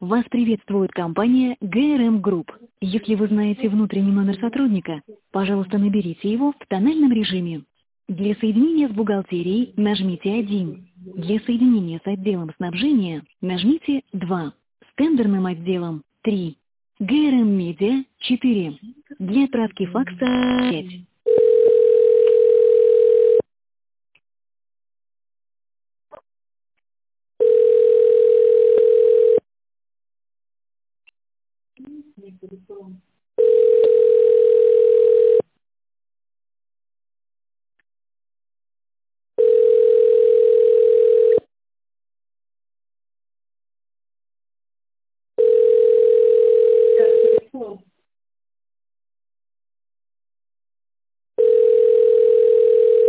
Вас приветствует компания GRM Group. Если вы знаете внутренний номер сотрудника, пожалуйста, наберите его в тональном режиме. Для соединения с бухгалтерией нажмите 1. Для соединения с отделом снабжения нажмите 2. С тендерным отделом 3. GRM Media 4. Для отправки факса 5.